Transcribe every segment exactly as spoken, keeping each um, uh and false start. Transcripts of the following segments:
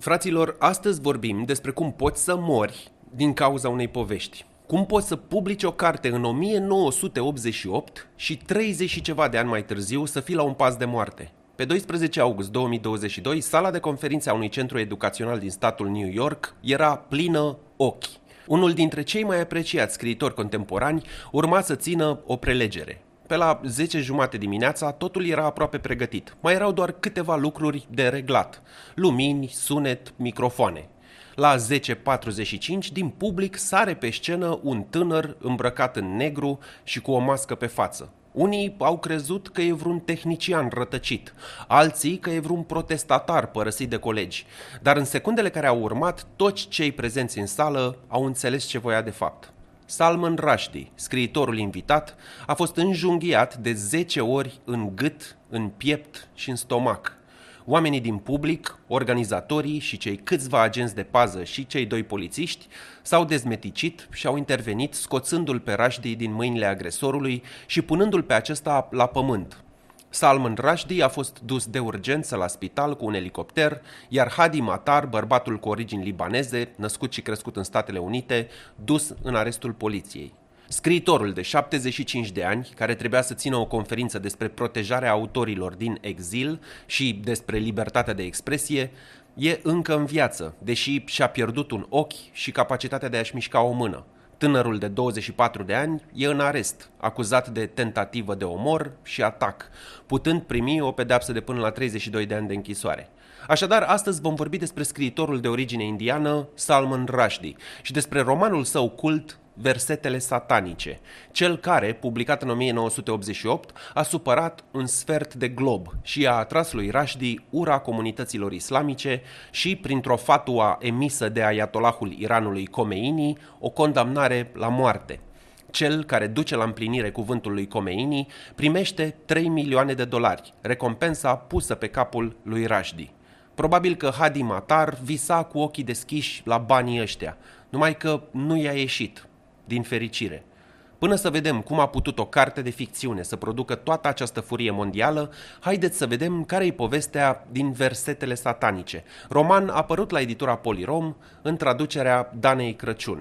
Fraților, astăzi vorbim despre cum poți să mori din cauza unei povești. Cum poți să publici o carte în o mie nouă sute optzeci și opt și treizeci și ceva de ani mai târziu să fii la un pas de moarte. Pe doisprezece august două mii douăzeci și doi, sala de conferințe a unui centru educațional din statul New York era plină ochi. Unul dintre cei mai apreciați scriitori contemporani urma să țină o prelegere. Pe la zece jumate dimineața, totul era aproape pregătit. Mai erau doar câteva lucruri de reglat. Lumini, sunet, microfoane. La zece patruzeci și cinci, din public sare pe scenă un tânăr îmbrăcat în negru și cu o mască pe față. Unii au crezut că e vreun tehnician rătăcit, alții că e vreun protestatar părăsit de colegi. Dar în secundele care au urmat, toți cei prezenți în sală au înțeles ce voia de fapt. Salman Rushdie, scriitorul invitat, a fost înjunghiat de zece ori în gât, în piept și în stomac. Oamenii din public, organizatorii și cei câțiva agenți de pază și cei doi polițiști s-au dezmeticit și au intervenit scoțându-l pe Rushdie din mâinile agresorului și punându-l pe acesta la pământ. Salman Rushdie a fost dus de urgență la spital cu un elicopter, iar Hadi Matar, bărbatul cu origini libaneze, născut și crescut în Statele Unite, dus în arestul poliției. Scriitorul de șaptezeci și cinci de ani, care trebuia să țină o conferință despre protejarea autorilor din exil și despre libertatea de expresie, e încă în viață, deși și-a pierdut un ochi și capacitatea de a-și mișca o mână. Tânărul de douăzeci și patru de ani e în arest, acuzat de tentativă de omor și atac, putând primi o pedeapsă de până la treizeci și doi de ani de închisoare. Așadar, astăzi vom vorbi despre scriitorul de origine indiană, Salman Rushdie, și despre romanul său cult, Versetele satanice, cel care, publicat în o mie nouă sute optzeci și opt, a supărat un sfert de glob și a atras lui Rushdie ura comunităților islamice și, printr-o fatua emisă de ayatollahul Iranului Khomeini, o condamnare la moarte. Cel care duce la împlinire cuvântul lui Khomeini primește trei milioane de dolari, recompensa pusă pe capul lui Rushdie. Probabil că Hadi Matar visa cu ochii deschiși la banii ăștia, numai că nu i-a ieșit. Din fericire. Până să vedem cum a putut o carte de ficțiune să producă toată această furie mondială, haideți să vedem care-i povestea din Versetele satanice, roman apărut la editura Polirom în traducerea Danei Crăciun.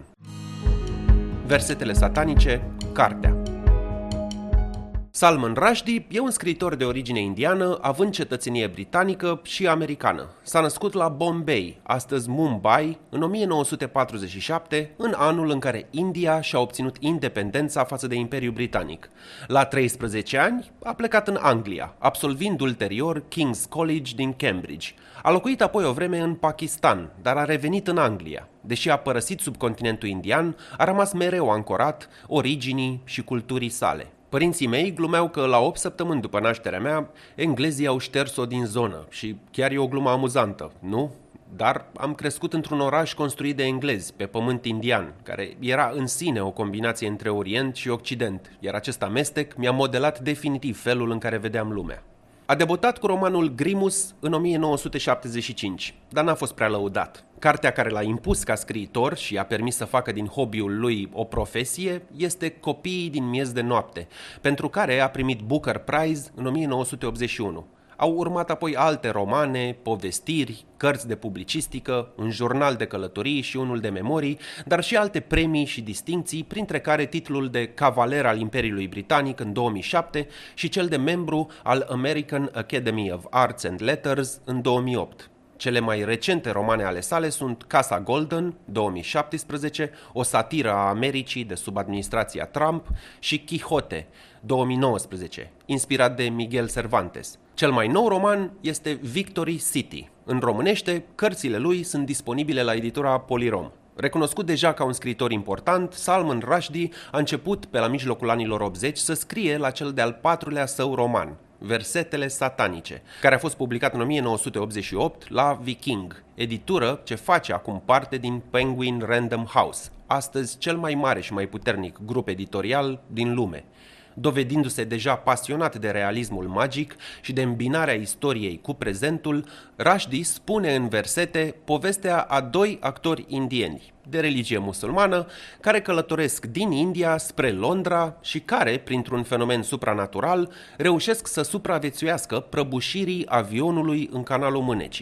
Versetele satanice, cartea. Salman Rushdie e un scriitor de origine indiană, având cetățenie britanică și americană. S-a născut la Bombay, astăzi Mumbai, în o mie nouă sute patruzeci și șapte, în anul în care India și-a obținut independența față de Imperiul Britanic. La treisprezece ani a plecat în Anglia, absolvind ulterior King's College din Cambridge. A locuit apoi o vreme în Pakistan, dar a revenit în Anglia. Deși a părăsit subcontinentul indian, a rămas mereu ancorat originii și culturii sale. Părinții mei glumeau că la opt săptămâni după nașterea mea, englezii au șters-o din zonă și chiar e o glumă amuzantă, nu? Dar am crescut într-un oraș construit de englezi, pe pământ indian, care era în sine o combinație între Orient și Occident, iar acest amestec mi-a modelat definitiv felul în care vedeam lumea. A debutat cu romanul Grimus în o mie nouă sute șaptezeci și cinci, dar n-a fost prea lăudat. Cartea care l-a impus ca scriitor și a permis să facă din hobby-ul lui o profesie este Copiii din miez de noapte, pentru care a primit Booker Prize în o mie nouă sute optzeci și unu. Au urmat apoi alte romane, povestiri, cărți de publicistică, un jurnal de călătorii și unul de memorii, dar și alte premii și distincții, printre care titlul de Cavaler al Imperiului Britanic în două mii șapte și cel de membru al American Academy of Arts and Letters în două mii opt. Cele mai recente romane ale sale sunt Casa Golden, două mii șaptesprezece, o satiră a Americii de sub administrația Trump, și Quixote, două mii nouăsprezece, inspirat de Miguel Cervantes. Cel mai nou roman este Victory City. În românește, cărțile lui sunt disponibile la editura Polirom. Recunoscut deja ca un scriitor important, Salman Rushdie a început pe la mijlocul anilor optzeci să scrie la cel de-al patrulea său roman, Versetele satanice, care a fost publicat în o mie nouă sute optzeci și opt la Viking, editură ce face acum parte din Penguin Random House, astăzi cel mai mare și mai puternic grup editorial din lume. Dovedindu-se deja pasionat de realismul magic și de îmbinarea istoriei cu prezentul, Rushdie spune în versete povestea a doi actori indieni de religie musulmană care călătoresc din India spre Londra și care, printr-un fenomen supranatural, reușesc să supraviețuiască prăbușirii avionului în Canalul Mânecii.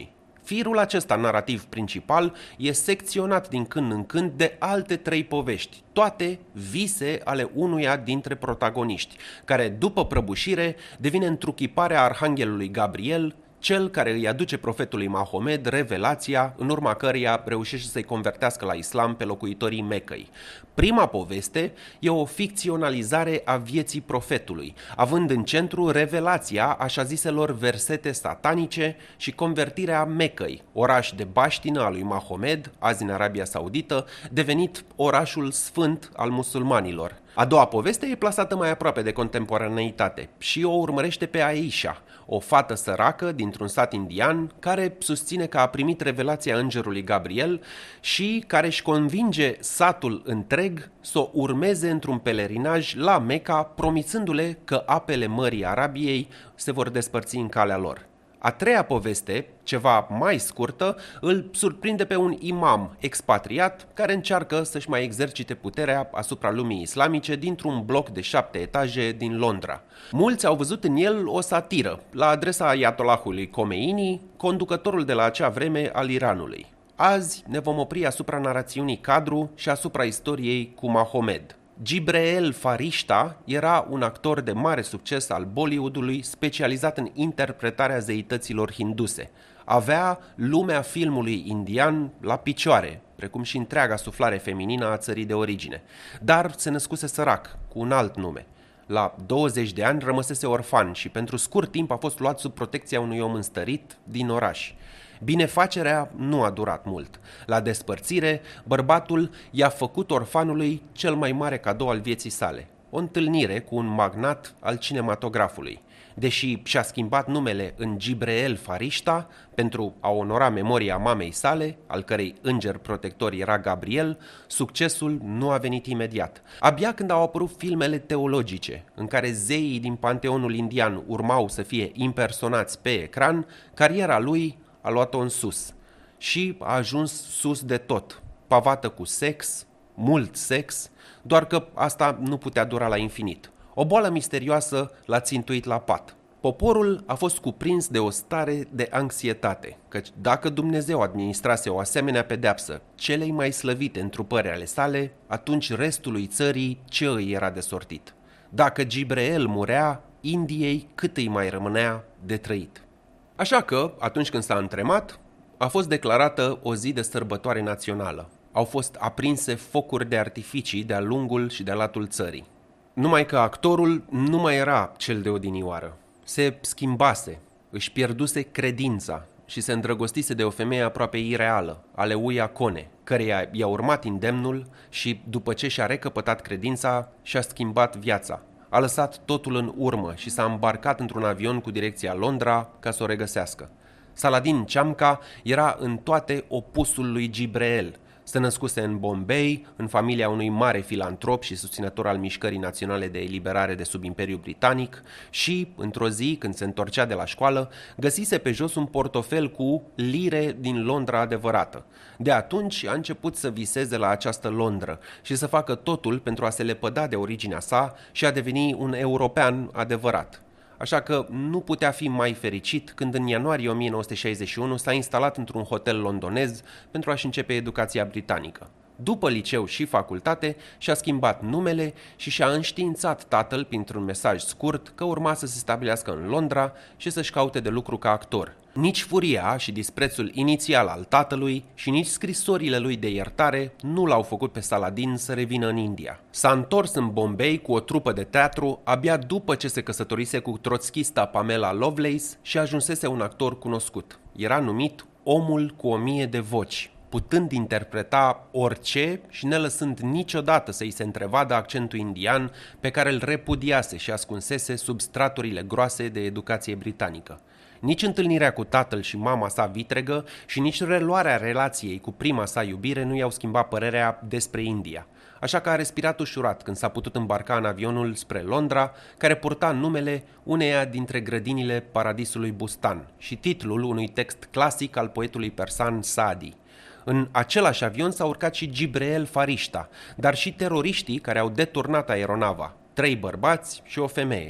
Firul acesta narrativ principal e secționat din când în când de alte trei povești, toate vise ale unuia dintre protagoniști, care după prăbușire devine întruchiparea arhanghelului Gabriel, cel care îi aduce profetului Mahomed revelația, în urma căreia reușește să-i convertească la islam pe locuitorii Mecăi. Prima poveste e o ficționalizare a vieții profetului, având în centru revelația așa ziselor versete satanice și convertirea Mecăi, oraș de baștină al lui Mahomed, azi în Arabia Saudită, devenit orașul sfânt al musulmanilor. A doua poveste e plasată mai aproape de contemporaneitate și o urmărește pe Aisha, o fată săracă dintr-un sat indian care susține că a primit revelația îngerului Gabriel și care își convinge satul întreg să o urmeze într-un pelerinaj la Mecca, promițându-le că apele Mării Arabiei se vor despărți în calea lor. A treia poveste, ceva mai scurtă, îl surprinde pe un imam expatriat care încearcă să-și mai exercite puterea asupra lumii islamice dintr-un bloc de șapte etaje din Londra. Mulți au văzut în el o satiră la adresa Ayatollahului Khomeini, conducătorul de la acea vreme al Iranului. Azi ne vom opri asupra narațiunii cadru și asupra istoriei cu Mahomed. Gibreel Farishta era un actor de mare succes al Bollywoodului, specializat în interpretarea zeităților hinduse. Avea lumea filmului indian la picioare, precum și întreaga suflare feminină a țării de origine, dar se născuse sărac, cu un alt nume. La douăzeci de ani rămăsese orfan și pentru scurt timp a fost luat sub protecția unui om înstărit din oraș. Binefacerea nu a durat mult. La despărțire, bărbatul i-a făcut orfanului cel mai mare cadou al vieții sale, o întâlnire cu un magnat al cinematografului. Deși și-a schimbat numele în Gibreel Farishta pentru a onora memoria mamei sale, al cărei înger protector era Gabriel, succesul nu a venit imediat. Abia când au apărut filmele teologice, în care zeii din panteonul indian urmau să fie impersonați pe ecran, cariera lui a luat-o în sus și a ajuns sus de tot, pavată cu sex, mult sex, doar că asta nu putea dura la infinit. O boală misterioasă l-a țintuit la pat. Poporul a fost cuprins de o stare de anxietate, căci dacă Dumnezeu administrase o asemenea pedeapsă celei mai slăvite întrupări ale sale, atunci restului țării ce îi era de sortit? Dacă Gibreel murea, Indiei cât îi mai rămânea de trăit? Așa că, atunci când s-a întremat, a fost declarată o zi de sărbătoare națională. Au fost aprinse focuri de artificii de-a lungul și de-a latul țării. Numai că actorul nu mai era cel de odinioară. Se schimbase, își pierduse credința și se îndrăgostise de o femeie aproape ireală, Aleuia Cone, căreia i-a urmat indemnul și, după ce și-a recăpătat credința, și-a schimbat viața. A lăsat totul în urmă și s-a îmbarcat într-un avion cu direcția Londra ca să o regăsească. Saladin Chamka era în toate opusul lui Gibreel. Se născuse în Bombay, în familia unui mare filantrop și susținător al mișcării naționale de eliberare de sub Imperiul Britanic și, într-o zi, când se întorcea de la școală, găsise pe jos un portofel cu lire din Londra adevărată. De atunci a început să viseze la această Londra și să facă totul pentru a se lepăda de originea sa și a deveni un european adevărat. Așa că nu putea fi mai fericit când în ianuarie o mie nouă sute șaizeci și unu s-a instalat într-un hotel londonez pentru a-și începe educația britanică. După liceu și facultate, și-a schimbat numele și și-a înștiințat tatăl printr-un mesaj scurt că urma să se stabilească în Londra și să-și caute de lucru ca actor. Nici furia și disprețul inițial al tatălui și nici scrisorile lui de iertare nu l-au făcut pe Saladin să revină în India. S-a întors în Bombay cu o trupă de teatru abia după ce se căsătorise cu trotschista Pamela Lovelace și ajunsese un actor cunoscut. Era numit omul cu o mie de voci, putând interpreta orice și nelăsând niciodată să-i se întrevadă accentul indian pe care îl repudiase și ascunsese sub straturile groase de educație britanică. Nici întâlnirea cu tatăl și mama sa vitregă și nici reluarea relației cu prima sa iubire nu i-au schimbat părerea despre India. Așa că a respirat ușurat când s-a putut îmbarca în avionul spre Londra, care purta numele uneia dintre grădinile paradisului Bustan și titlul unui text clasic al poetului persan Saadi. În același avion s-a urcat și Gibreel Farishta, dar și teroriștii care au deturnat aeronava, trei bărbați și o femeie.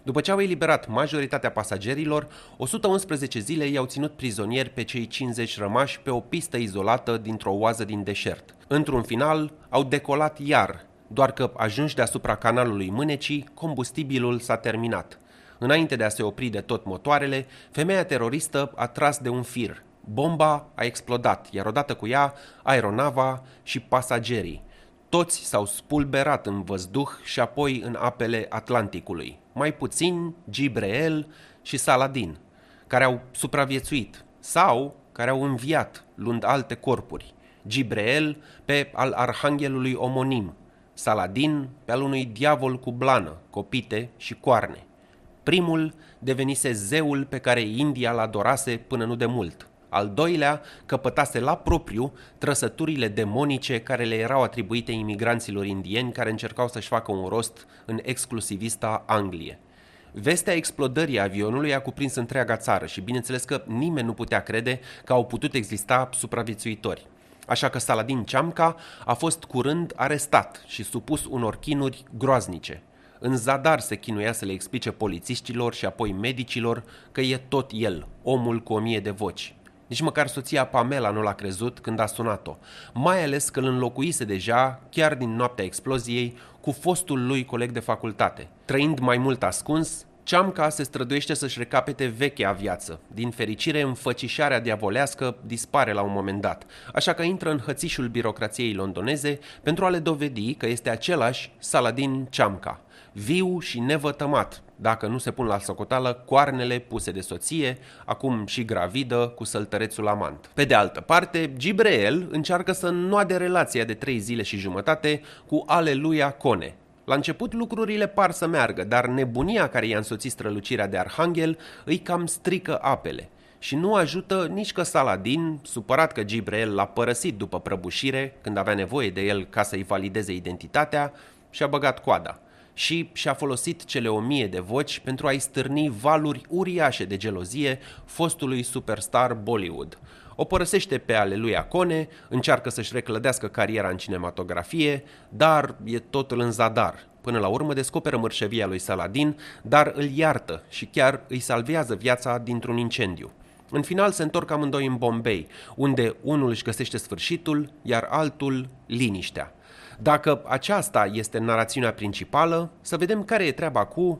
După ce au eliberat majoritatea pasagerilor, o sută unsprezece zile i-au ținut prizonieri pe cei cincizeci rămași pe o pistă izolată dintr-o oază din deșert. Într-un final, au decolat iar, doar că, ajunși deasupra canalului Mânecii, combustibilul s-a terminat. Înainte de a se opri de tot motoarele, femeia teroristă a tras de un fir. Bomba a explodat, iar odată cu ea, aeronava și pasagerii. Toți s-au spulberat în văzduh și apoi în apele Atlanticului. Mai puțin Gibreel și Saladin, care au supraviețuit sau care au înviat, luând alte corpuri. Gibreel pe al arhanghelului omonim, Saladin pe al unui diavol cu blană, copite și coarne. Primul devenise zeul pe care India l-adorase până nu de mult. Al doilea căpătase la propriu trăsăturile demonice care le erau atribuite imigranților indieni care încercau să-și facă un rost în exclusivista Anglie. Vestea explodării avionului a cuprins întreaga țară și bineînțeles că nimeni nu putea crede că au putut exista supraviețuitori. Așa că Saladin Chamca a fost curând arestat și supus unor chinuri groaznice. În zadar se chinuia să le explice polițiștilor și apoi medicilor că e tot el, omul cu o mie de voci. Nici măcar soția Pamela nu l-a crezut când a sunat-o, mai ales că îl înlocuise deja, chiar din noaptea exploziei, cu fostul lui coleg de facultate. Trăind mai mult ascuns, Chamca se străduiește să-și recapete vechea viață. Din fericire, înfățișarea diavolească dispare la un moment dat, așa că intră în hățișul birocrației londoneze pentru a le dovedi că este același Saladin Chamca, viu și nevătămat, dacă nu se pun la socoteală coarnele puse de soție, acum și gravidă cu săltărețul amant. Pe de altă parte, Gibreel încearcă să înnoade relația de trei zile și jumătate cu Aleluia Cone. La început lucrurile par să meargă, dar nebunia care i-a însoțit strălucirea de arhanghel îi cam strică apele. Și nu ajută nici că Saladin, supărat că Gibreel l-a părăsit după prăbușire, când avea nevoie de el ca să-i valideze identitatea, și-a băgat coada. Și și-a folosit cele o mie de voci pentru a-i stârni valuri uriașe de gelozie fostului superstar Bollywood. O părăsește pe Aleluia Cone, încearcă să-și reclădească cariera în cinematografie, dar e totul în zadar. Până la urmă descoperă mărșăvia lui Saladin, dar îl iartă și chiar îi salvează viața dintr-un incendiu. În final se întorc amândoi în Bombay, unde unul își găsește sfârșitul, iar altul liniștea. Dacă aceasta este narațiunea principală, să vedem care e treaba cu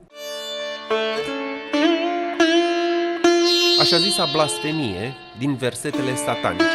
așa zisa blasfemie din versetele satanice.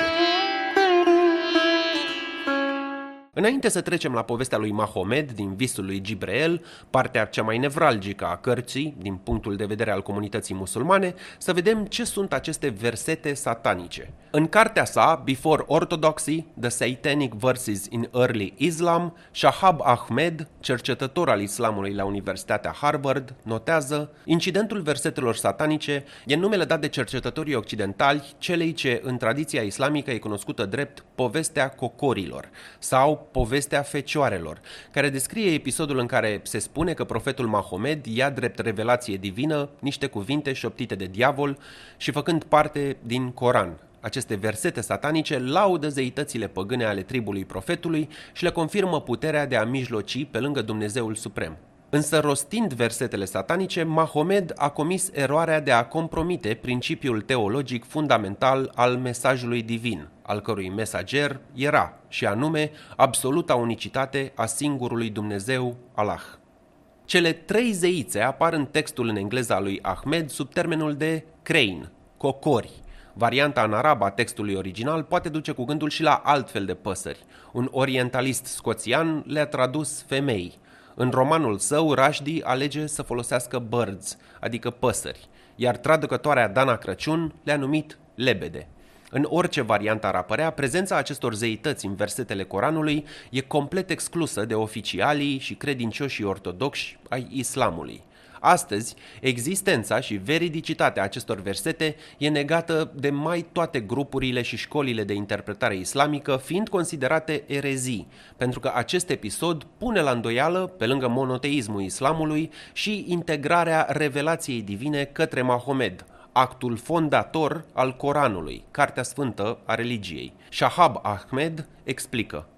Înainte să trecem la povestea lui Mahomed din visul lui Gibreel, partea cea mai nevralgică a cărții, din punctul de vedere al comunității musulmane, să vedem ce sunt aceste versete satanice. În cartea sa, Before Orthodoxy, The Satanic Verses in Early Islam, Shahab Ahmed, cercetător al islamului la Universitatea Harvard, notează: incidentul versetelor satanice e numele dat de cercetătorii occidentali celei ce în tradiția islamică e cunoscută drept povestea cocorilor sau povestea fecioarelor, care descrie episodul în care se spune că profetul Mahomed ia drept revelație divină niște cuvinte șoptite de diavol și făcând parte din Coran. Aceste versete satanice laudă zeitățile păgâne ale tribului profetului și le confirmă puterea de a mijloci pe lângă Dumnezeul Suprem. Însă, rostind versetele satanice, Mahomed a comis eroarea de a compromite principiul teologic fundamental al mesajului divin, al cărui mesager era, și anume, absoluta unicitate a singurului Dumnezeu, Allah. Cele trei zeițe apar în textul în engleză al lui Ahmed sub termenul de crane, cocori. Varianta în arabă a textului original poate duce cu gândul și la altfel de păsări. Un orientalist scoțian le-a tradus femei. În romanul său, Rushdie alege să folosească birds, adică păsări, iar traducătoarea Dana Crăciun le-a numit lebede. În orice variantă ar apărea, prezența acestor zeități în versetele Coranului e complet exclusă de oficialii și credincioșii ortodoxi ai islamului. Astăzi, existența și veridicitatea acestor versete e negată de mai toate grupurile și școlile de interpretare islamică, fiind considerate erezii, pentru că acest episod pune la îndoială, pe lângă monoteismul islamului, și integrarea revelației divine către Mahomed, actul fondator al Coranului, cartea sfântă a religiei. Shahab Ahmed explică: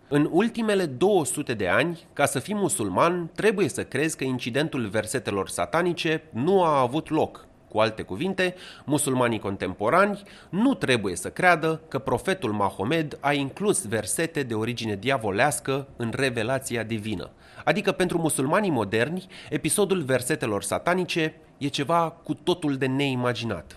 În ultimele două sute de ani, ca să fii musulman, trebuie să crezi că incidentul versetelor satanice nu a avut loc. Cu alte cuvinte, musulmanii contemporani nu trebuie să creadă că profetul Mahomed a inclus versete de origine diavolească în revelația divină. Adică pentru musulmanii moderni, episodul versetelor satanice e ceva cu totul de neimaginat.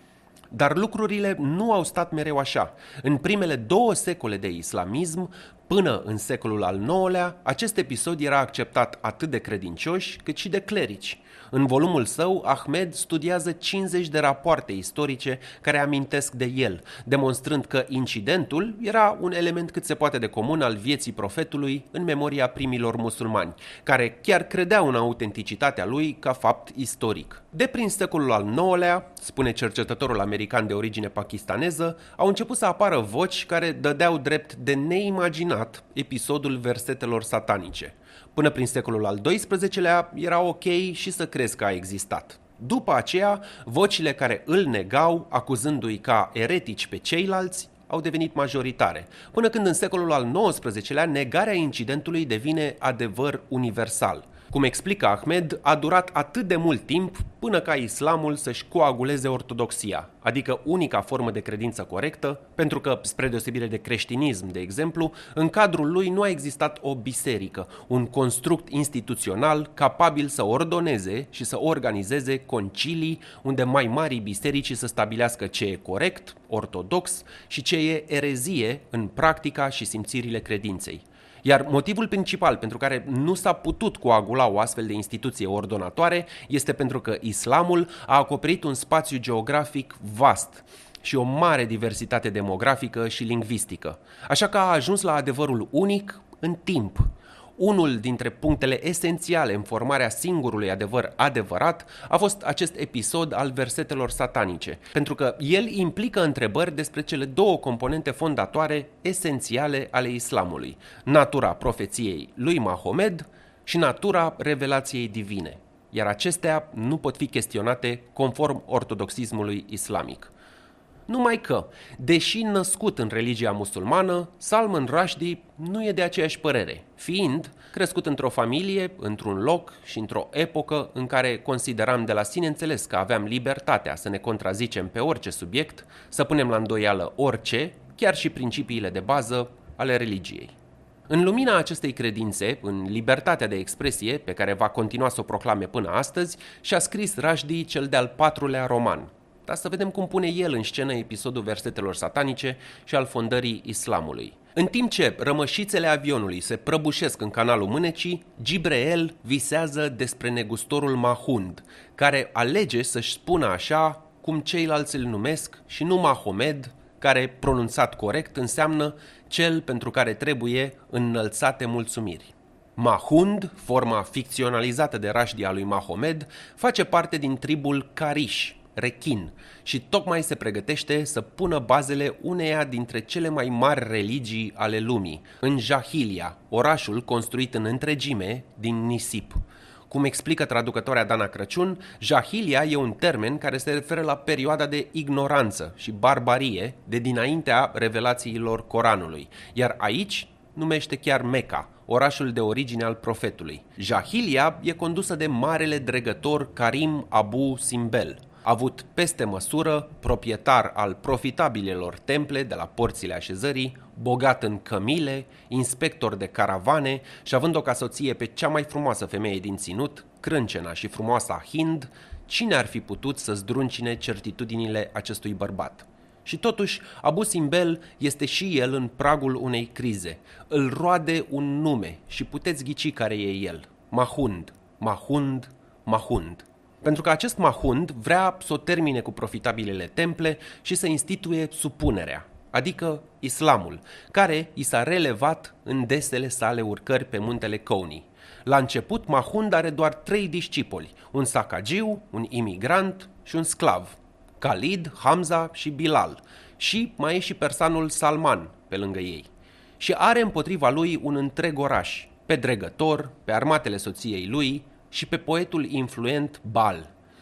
Dar lucrurile nu au stat mereu așa. În primele două secole de islamism, până în secolul al nouălea, acest episod era acceptat atât de credincioși cât și de clerici. În volumul său, Ahmed studiază cincizeci de rapoarte istorice care amintesc de el, demonstrând că incidentul era un element cât se poate de comun al vieții profetului în memoria primilor musulmani, care chiar credeau în autenticitatea lui ca fapt istoric. De prin secolul al nouălea, spune cercetătorul american de origine pakistaneză, au început să apară voci care dădeau drept de neimaginat episodul versetelor satanice. Până prin secolul al doisprezecelea era ok și să crezi că a existat. După aceea, vocile care îl negau, acuzându-i ca eretici pe ceilalți, au devenit majoritare, până când în secolul al nouăsprezecelea negarea incidentului devine adevăr universal. Cum explică Ahmed, a durat atât de mult timp până ca islamul să-și coaguleze ortodoxia, adică unica formă de credință corectă, pentru că, spre deosebire de creștinism, de exemplu, în cadrul lui nu a existat o biserică, un construct instituțional capabil să ordoneze și să organizeze concilii unde mai marii biserici să stabilească ce e corect, ortodox și ce e erezie în practica și simțirile credinței. Iar motivul principal pentru care nu s-a putut coagula o astfel de instituție ordonatoare este pentru că islamul a acoperit un spațiu geografic vast și o mare diversitate demografică și lingvistică, așa că a ajuns la adevărul unic în timp. Unul dintre punctele esențiale în formarea singurului adevăr adevărat a fost acest episod al versetelor satanice, pentru că el implică întrebări despre cele două componente fondatoare esențiale ale islamului: natura profeției lui Mahomed și natura revelației divine, iar acestea nu pot fi chestionate conform ortodoxismului islamic. Numai că, deși născut în religia musulmană, Salman Rushdie nu e de aceeași părere, fiind crescut într-o familie, într-un loc și într-o epocă în care consideram de la sine înțeles că aveam libertatea să ne contrazicem pe orice subiect, să punem la îndoială orice, chiar și principiile de bază ale religiei. În lumina acestei credințe, în libertatea de expresie, pe care va continua să o proclame până astăzi, și-a scris Rushdie cel de-al patrulea roman. Dar să vedem cum pune el în scenă episodul versetelor satanice și al fondării islamului. În timp ce rămășițele avionului se prăbușesc în canalul Mânecii, Gibreel visează despre negustorul Mahund, care alege să-și spună așa cum ceilalți îl numesc și nu Mahomed, care, pronunțat corect, înseamnă cel pentru care trebuie înălțate mulțumiri. Mahund, forma ficționalizată de Rushdie a lui Mahomed, face parte din tribul Karish, rechin, și tocmai se pregătește să pună bazele uneia dintre cele mai mari religii ale lumii, în Jahilia, orașul construit în întregime din nisip. Cum explică traducătoarea Dana Crăciun, Jahilia e un termen care se referă la perioada de ignoranță și barbarie de dinaintea revelațiilor Coranului, iar aici numește chiar Mecca, orașul de origine al profetului. Jahilia e condusă de marele dregător Karim Abu Simbel, avut peste măsură, proprietar al profitabilelor temple de la porțile așezării, bogat în cămile, inspector de caravane și având-o ca soție pe cea mai frumoasă femeie din ținut, crâncena și frumoasa Hind, cine ar fi putut să zdruncine certitudinile acestui bărbat? Și totuși, Abu Simbel este și el în pragul unei crize. Îl roade un nume și puteți ghici care e el. Mahund, Mahund, Mahund. Pentru că acest Mahund vrea să o termine cu profitabilele temple și să instituie supunerea, adică islamul, care i s-a relevat în desele sale urcări pe muntele Couni. La început, Mahund are doar trei discipoli, un sacagiu, un imigrant și un sclav, Khalid, Hamza și Bilal, și mai e și persanul Salman pe lângă ei. Și are împotriva lui un întreg oraș, pe dregător, pe armatele soției lui și pe poetul influent Bal.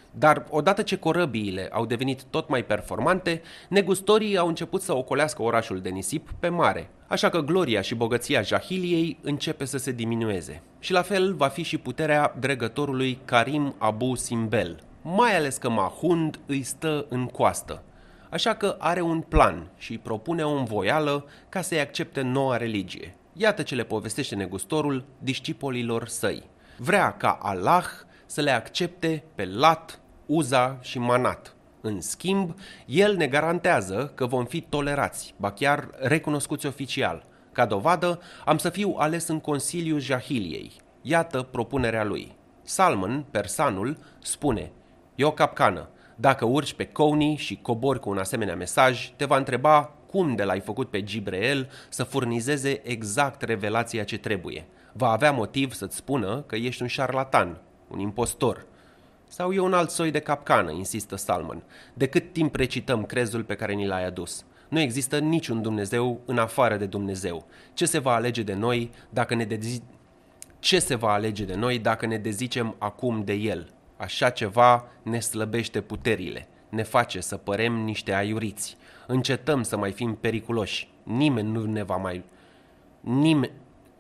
Dar odată ce corăbiile au devenit tot mai performante, negustorii au început să ocolească orașul de nisip pe mare, așa că gloria și bogăția Jahiliei începe să se diminueze. Și la fel va fi și puterea dregătorului Karim Abu Simbel, mai ales că Mahmud îi stă în coastă. Așa că are un plan și propune o învoială ca să-i accepte noua religie. Iată ce le povestește negustorul discipolilor săi. Vrea ca Allah să le accepte pe Lat, Uza și Manat. În schimb, el ne garantează că vom fi tolerați, ba chiar recunoscuți oficial. Ca dovadă, am să fiu ales în Consiliul Jahiliei. Iată propunerea lui. Salman, persanul, spune: e o capcană. Dacă urci pe Couni și cobori cu un asemenea mesaj, te va întreba cum de l-ai făcut pe Gibreel să furnizeze exact revelația ce trebuie. Va avea motiv să-ți spună că ești un șarlatan, un impostor. Sau e un alt soi de capcană, insistă Salman. De cât timp recităm crezul pe care ni l-ai adus? Nu există niciun Dumnezeu în afară de Dumnezeu. Ce se va alege de noi dacă ne dezi... Ce se va alege de noi dacă ne dezicem acum de el? Așa ceva ne slăbește puterile, ne face să părem niște aiuriți. Încetăm să mai fim periculoși. Nimeni nu ne va mai... Nimeni...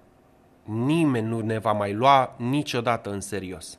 Nimeni nu ne va mai lua niciodată în serios.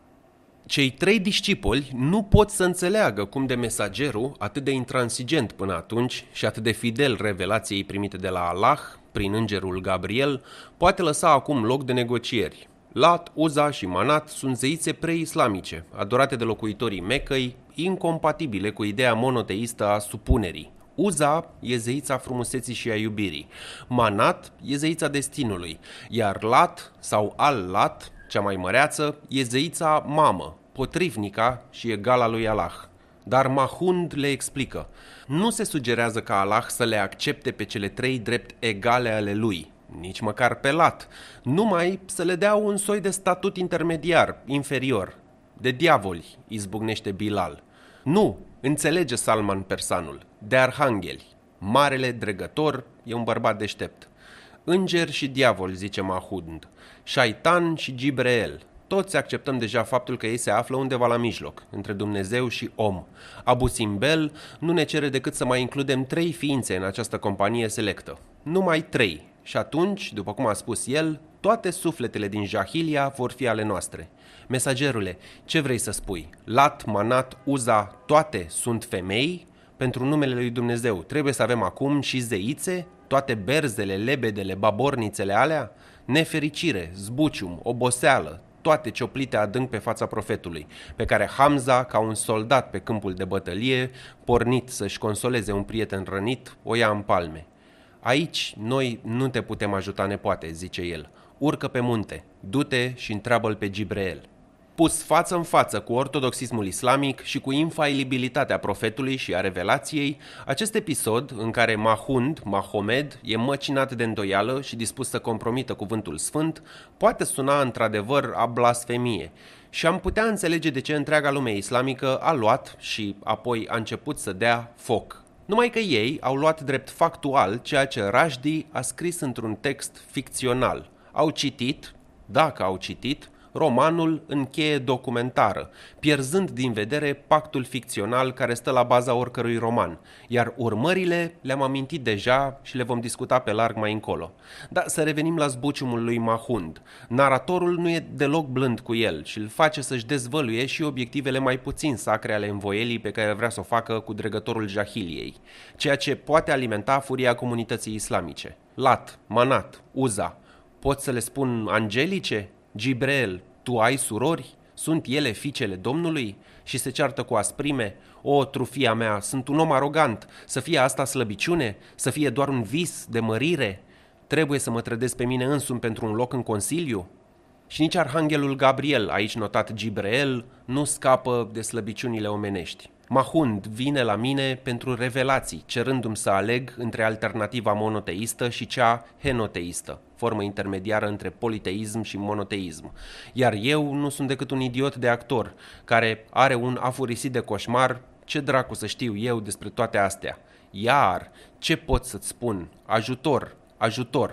Cei trei discipoli nu pot să înțeleagă cum de mesagerul, atât de intransigent până atunci și atât de fidel revelației primite de la Allah, prin îngerul Gabriel, poate lăsa acum loc de negocieri. Lat, Uza și Manat sunt zeițe preislamice, adorate de locuitorii Mecăi, incompatibile cu ideea monoteistă a supunerii. Uza e zeița frumuseții și a iubirii, Manat e zeița destinului, iar Lat sau Al-Lat, cea mai măreață, e zeița mamă, potrivnica și egala lui Allah. Dar Mahmud le explică: nu se sugerează ca Allah să le accepte pe cele trei drept egale ale lui, nici măcar pe Lat, numai să le dea un soi de statut intermediar, inferior. De diavoli, izbucnește Bilal. Nu, înțelege Salman persanul, de arhangheli. Marele dregător e un bărbat deștept. Înger și diavol, zice Mahmud, șaitan și Gibreel. Toți acceptăm deja faptul că ei se află undeva la mijloc, între Dumnezeu și om. Abu Simbel nu ne cere decât să mai includem trei ființe în această companie selectă. Numai trei. Și atunci, după cum a spus el, toate sufletele din Jahilia vor fi ale noastre. Mesagerule, ce vrei să spui? Lat, Manat, Uza, toate sunt femei? Pentru numele lui Dumnezeu, trebuie să avem acum și zeițe? Toate berzele, lebedele, babornițele alea? Nefericire, zbucium, oboseală, toate cioplite adânc pe fața profetului, pe care Hamza, ca un soldat pe câmpul de bătălie, pornit să-și consoleze un prieten rănit, o ia în palme. Aici noi nu te putem ajuta, nepoate, zice el. Urcă pe munte, du-te și întreabă-l pe Gibreel. Pus față în față cu ortodoxismul islamic și cu infailibilitatea profetului și a revelației, acest episod, în care Mahmud, Mahomed, e măcinat de îndoială și dispus să compromită cuvântul sfânt, poate suna într-adevăr a blasfemie și am putea înțelege de ce întreaga lume islamică a luat și apoi a început să dea foc. Numai că ei au luat drept factual ceea ce Rushdie a scris într-un text ficțional. Au citit, dacă au citit, romanul în cheie documentară, pierzând din vedere pactul ficțional care stă la baza oricărui roman, iar urmările le-am amintit deja și le vom discuta pe larg mai încolo. Dar să revenim la zbuciumul lui Mahmud. Naratorul nu e deloc blând cu el și îl face să-și dezvăluie și obiectivele mai puțin sacre ale învoielii pe care vrea să o facă cu dregătorul Jahiliei, ceea ce poate alimenta furia comunității islamice. Lat, Manat, Uza, pot să le spun angelice? Gibreel, tu ai surori? Sunt ele fiicele Domnului? Și se ceartă cu asprime: o, trufia mea, sunt un om arogant, să fie asta slăbiciune? Să fie doar un vis de mărire? Trebuie să mă trădesc pe mine însumi pentru un loc în consiliu? Și nici arhanghelul Gabriel, aici notat Gibreel, nu scapă de slăbiciunile omenești. Mahmud vine la mine pentru revelații, cerându-mi să aleg între alternativa monoteistă și cea henoteistă, formă intermediară între politeism și monoteism. Iar eu nu sunt decât un idiot de actor, care are un afurisit de coșmar. Ce dracu să știu eu despre toate astea? Iar, ce pot să-ți spun? Ajutor, ajutor!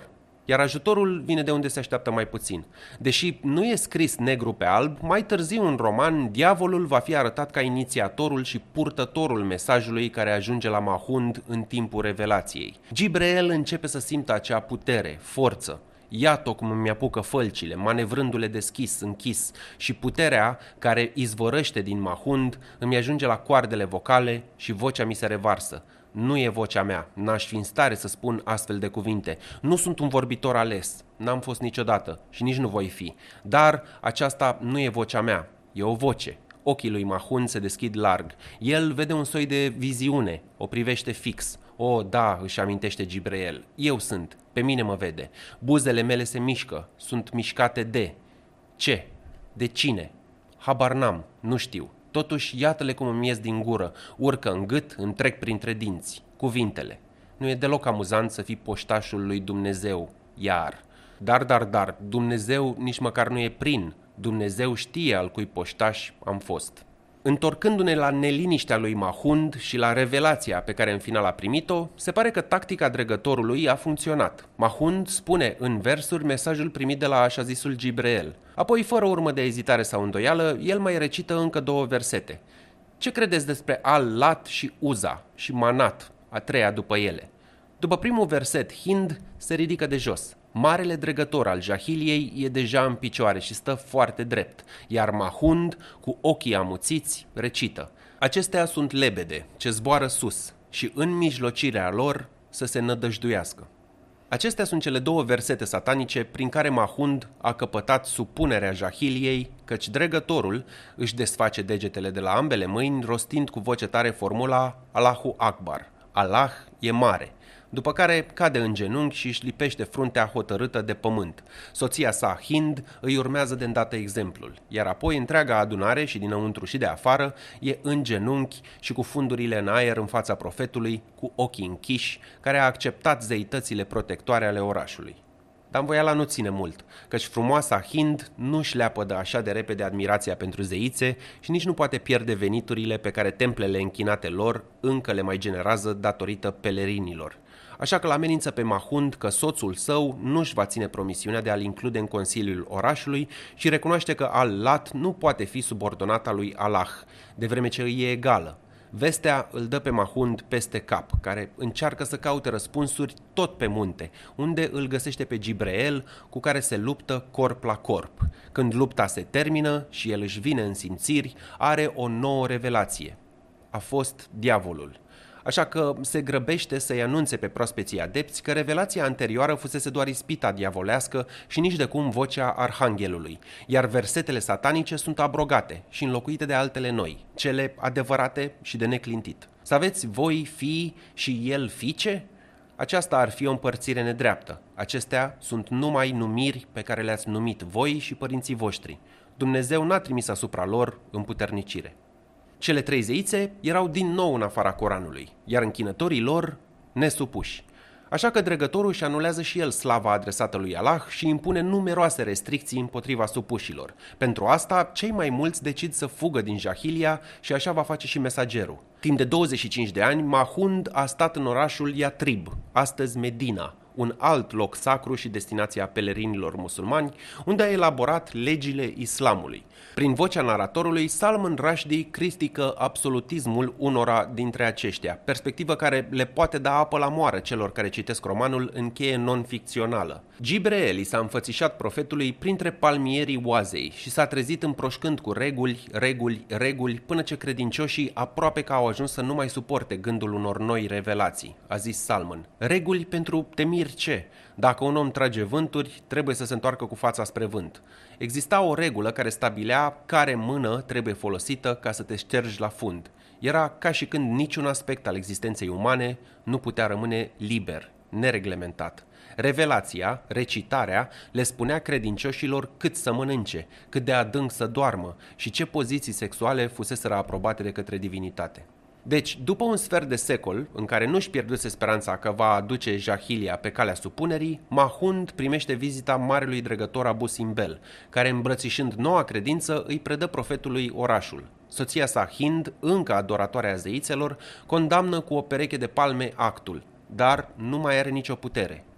iar ajutorul vine de unde se așteaptă mai puțin. Deși nu e scris negru pe alb, mai târziu în roman, diavolul va fi arătat ca inițiatorul și purtătorul mesajului care ajunge la Mahund în timpul revelației. Gibreel începe să simtă acea putere, forță. Iată cum îmi apucă fălcile, manevrându-le deschis, închis, și puterea care izvorăște din Mahund îmi ajunge la coardele vocale și vocea mi se revarsă. Nu e vocea mea, n-aș fi în stare să spun astfel de cuvinte. Nu sunt un vorbitor ales, n-am fost niciodată și nici nu voi fi. Dar aceasta nu e vocea mea, e o voce. Ochii lui Mahund se deschid larg. El vede un soi de viziune, o privește fix. O, da, își amintește Gibreel, eu sunt, pe mine mă vede. Buzele mele se mișcă, sunt mișcate de... Ce? De cine? Habar n-am, nu știu. Totuși, iată-le cum îmi ies din gură, urcă în gât, îmi trec printre dinți. Cuvintele. Nu e deloc amuzant să fii poștașul lui Dumnezeu, iar. Dar, dar, dar, Dumnezeu nici măcar nu e prin. Dumnezeu știe al cui poștaș am fost. Întorcându-ne la neliniștea lui Mahund și la revelația pe care în final a primit-o, se pare că tactica dregătorului a funcționat. Mahund spune în versuri mesajul primit de la așa zisul Gibreel. Apoi, fără urmă de ezitare sau îndoială, el mai recită încă două versete. Ce credeți despre Al-Lat și Uza și Manat, a treia după ele? După primul verset, Hind se ridică de jos. Marele dregător al Jahiliei e deja în picioare și stă foarte drept, iar Mahund, cu ochii amuțiți, recită. Acestea sunt lebede ce zboară sus și în mijlocirea lor să se nădăjduiască. Acestea sunt cele două versete satanice prin care Mahund a căpătat supunerea Jahiliei, căci dregătorul își desface degetele de la ambele mâini, rostind cu voce tare formula Allahu Akbar, Allah e mare. După care cade în genunchi și își lipește fruntea hotărâtă de pământ. Soția sa, Hind, îi urmează de îndată exemplul, iar apoi întreaga adunare și dinăuntru și de afară e în genunchi și cu fundurile în aer în fața profetului, cu ochii închiși, care a acceptat zeitățile protectoare ale orașului. Dar învoiala nu ține mult, căci frumoasa Hind nu-și leapădă așa de repede admirația pentru zeițe și nici nu poate pierde veniturile pe care templele închinate lor încă le mai generează datorită pelerinilor. Așa că l-amenință pe Mahund că soțul său nu-și va ține promisiunea de a-l include în consiliul orașului și recunoaște că Al-Lat nu poate fi subordonata lui Allah, de vreme ce îi e egală. Vestea îl dă pe Mahund peste cap, care încearcă să caute răspunsuri tot pe munte, unde îl găsește pe Gibreel, cu care se luptă corp la corp. Când lupta se termină și el își vine în simțiri, are o nouă revelație. A fost diavolul. Așa că se grăbește să-i anunțe pe proaspeții adepți că revelația anterioară fusese doar ispita diavolească și nici de cum vocea arhanghelului, iar versetele satanice sunt abrogate și înlocuite de altele noi, cele adevărate și de neclintit. Să aveți voi fii și el fiice? Aceasta ar fi o împărțire nedreaptă. Acestea sunt numai numiri pe care le-ați numit voi și părinții voștri. Dumnezeu n-a trimis asupra lor împuternicire. Cele trei zeițe erau din nou în afara Coranului, iar închinătorii lor nesupuși. Așa că dregătorul își anulează și el slava adresată lui Allah și impune numeroase restricții împotriva supușilor. Pentru asta, cei mai mulți decid să fugă din Jahilia și așa va face și mesagerul. Timp de douăzeci și cinci de ani, Mahund a stat în orașul Yatrib, astăzi Medina, un alt loc sacru și destinația pelerinilor musulmani, unde a elaborat legile islamului. Prin vocea naratorului, Salman Rushdie critică absolutismul unora dintre aceștia, perspectivă care le poate da apă la moară celor care citesc romanul în cheie non-ficțională. Gibreel i s-a înfățișat profetului printre palmierii oazei și s-a trezit împroșcând cu reguli, reguli, reguli, până ce credincioșii aproape că au ajuns să nu mai suporte gândul unor noi revelații, a zis Salman. Reguli pentru temiri ce? Dacă un om trage vânturi, trebuie să se întoarcă cu fața spre vânt. Exista o regulă care stabilea care mână trebuie folosită ca să te ștergi la fund. Era ca și când niciun aspect al existenței umane nu putea rămâne liber, nereglementat. Revelația, recitarea, le spunea credincioșilor cât să mănânce, cât de adânc să doarmă și ce poziții sexuale fuseseră aprobate de către divinitate. Deci, după un sfert de secol, în care nu-și pierduse speranța că va aduce Jahilia pe calea supunerii, Mahund primește vizita marelui dregător Abu Simbel, care, îmbrățișând noua credință, îi predă profetului orașul. Soția sa, Hind, încă adoratoarea zeițelor, condamnă cu o pereche de palme actul, dar nu mai are nicio putere.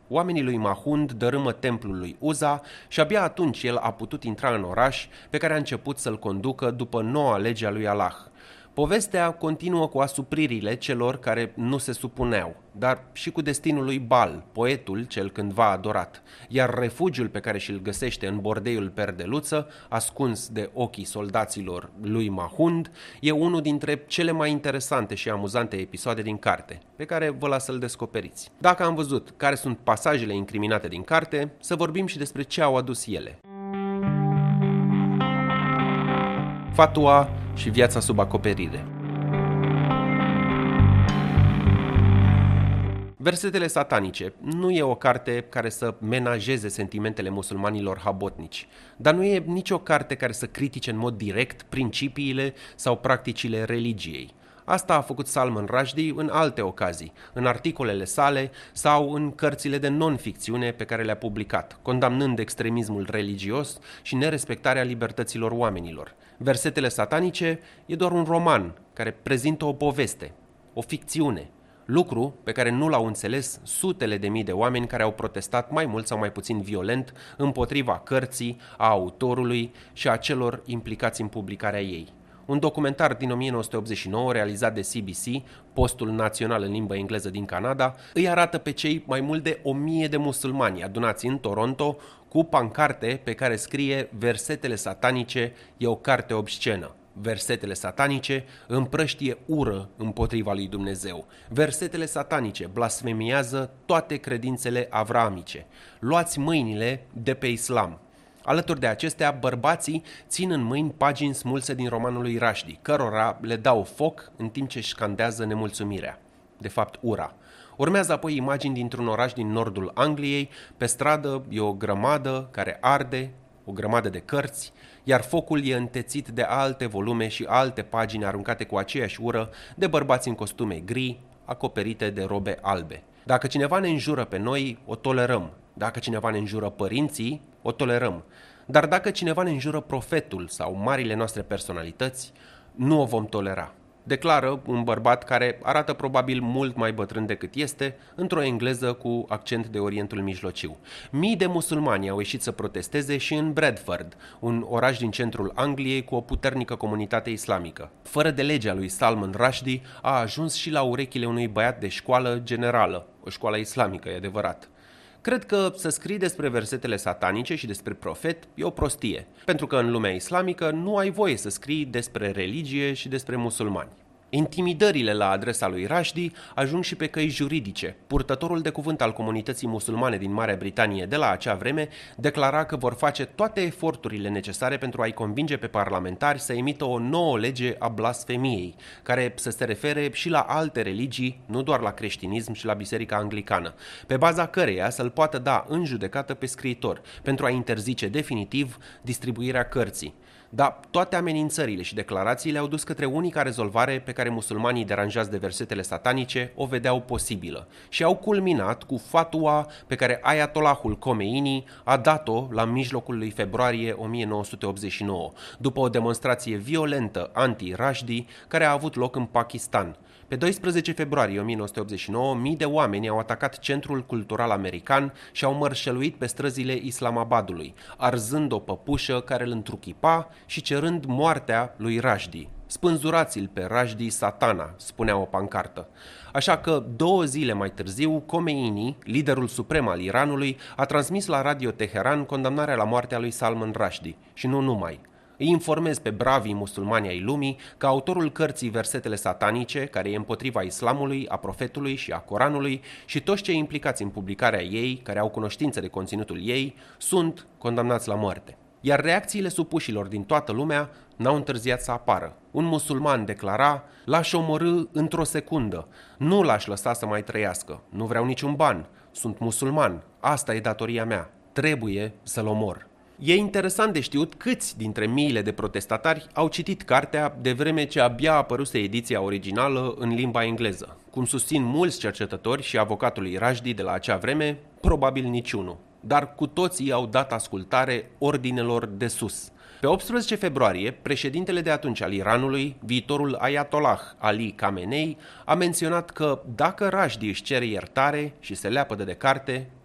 Oamenii lui Mahmud dărâmă templul lui Uza și abia atunci el a putut intra în oraș pe care a început să-l conducă după noua lege a lui Allah. Povestea continuă cu asupririle celor care nu se supuneau, dar și cu destinul lui Bal, poetul cel cândva adorat, iar refugiul pe care și-l găsește în bordeiul Perdeluță, ascuns de ochii soldaților lui Mahmud, e unul dintre cele mai interesante și amuzante episoade din carte, pe care vă las să-l descoperiți. Dacă am văzut care sunt pasajele incriminate din carte, să vorbim și despre ce au adus ele. Fatua și viața sub acoperire. Versetele satanice nu e o carte care să menajeze sentimentele musulmanilor habotnici, dar nu e nicio carte care să critique în mod direct principiile sau practicile religiei. Asta a făcut Salman Rushdie în alte ocazii, în articolele sale sau în cărțile de non-ficțiune pe care le-a publicat, condamnând extremismul religios și nerespectarea libertăților oamenilor. Versetele satanice e doar un roman care prezintă o poveste, o ficțiune, lucru pe care nu l-au înțeles sutele de mii de oameni care au protestat mai mult sau mai puțin violent împotriva cărții, a autorului și a celor implicați în publicarea ei. Un documentar din o mie nouă sute optzeci și nouă realizat de C B C, postul național în limba engleză din Canada, îi arată pe cei mai mult de o mie de musulmani adunați în Toronto cu pancarte pe care scrie "Versetele satanice e o carte obscenă". Versetele satanice împrăștie ură împotriva lui Dumnezeu. Versetele satanice blasfemiază toate credințele avraamice. Luați mâinile de pe islam. Alături de acestea, bărbații țin în mâini pagini smulse din romanul lui Rushdie, cărora le dau foc în timp ce scandează nemulțumirea, de fapt ura. Urmează apoi imagini dintr-un oraș din nordul Angliei, pe stradă e o grămadă care arde, o grămadă de cărți, iar focul e întețit de alte volume și alte pagini aruncate cu aceeași ură de bărbați în costume gri, acoperite de robe albe. Dacă cineva ne înjură pe noi, o tolerăm. Dacă cineva ne înjură părinții, o tolerăm. Dar dacă cineva ne înjură profetul sau marile noastre personalități, nu o vom tolera. Declară un bărbat care arată probabil mult mai bătrân decât este, într-o engleză cu accent de Orientul Mijlociu. Mii de musulmani au ieșit să protesteze și în Bradford, un oraș din centrul Angliei cu o puternică comunitate islamică. Fără de legea lui Salman Rushdie a ajuns și la urechile unui băiat de școală generală, o școală islamică, e adevărat. Cred că să scrii despre versetele satanice și despre profet e o prostie, pentru că în lumea islamică nu ai voie să scrii despre religie și despre musulmani. Intimidările la adresa lui Rushdie ajung și pe căi juridice. Purtătorul de cuvânt al comunității musulmane din Marea Britanie de la acea vreme declara că vor face toate eforturile necesare pentru a-i convinge pe parlamentari să emită o nouă lege a blasfemiei, care să se refere și la alte religii, nu doar la creștinism și la Biserica Anglicană, pe baza căreia să-l poată da în judecată pe scriitor, pentru a interzice definitiv distribuirea cărții. Dar toate amenințările și declarațiile au dus către unica rezolvare pe care musulmanii deranjați de versetele satanice o vedeau posibilă și au culminat cu fatua pe care Ayatollahul Khomeini a dat-o la mijlocul lui februarie o mie nouă sute optzeci și nouă, după o demonstrație violentă anti-Rushdie care a avut loc în Pakistan. Pe doisprezece februarie o mie nouă sute optzeci și nouă, mii de oameni au atacat Centrul Cultural American și au mărșăluit pe străzile Islamabadului, arzând o păpușă care îl întruchipa și cerând moartea lui Rushdie. "Spânzurați-l pe Rushdie, satana", spunea o pancartă. Așa că, două zile mai târziu, Khomeini, liderul suprem al Iranului, a transmis la Radio Teheran condamnarea la moartea lui Salman Rushdie și nu numai. Îi informez pe bravii musulmani ai lumii că autorul cărții Versetele satanice, care e împotriva islamului, a profetului și a Coranului, și toți cei implicați în publicarea ei, care au cunoștință de conținutul ei, sunt condamnați la moarte. Iar reacțiile supușilor din toată lumea n-au întârziat să apară. Un musulman declara: "L-aș omorî într-o secundă, nu l-aș lăsa să mai trăiască, nu vreau niciun ban, sunt musulman, asta e datoria mea, trebuie să-l omor." E interesant de știut câți dintre miile de protestatari au citit cartea de vreme ce abia apăruse ediția originală în limba engleză. Cum susțin mulți cercetători și avocatul lui Rushdie de la acea vreme, probabil niciunul. Dar cu toții au dat ascultare ordinelor de sus. Pe optsprezece februarie, președintele de atunci al Iranului, viitorul Ayatollah Ali Khamenei, a menționat că dacă Rushdie își cere iertare și se leapădă de carte,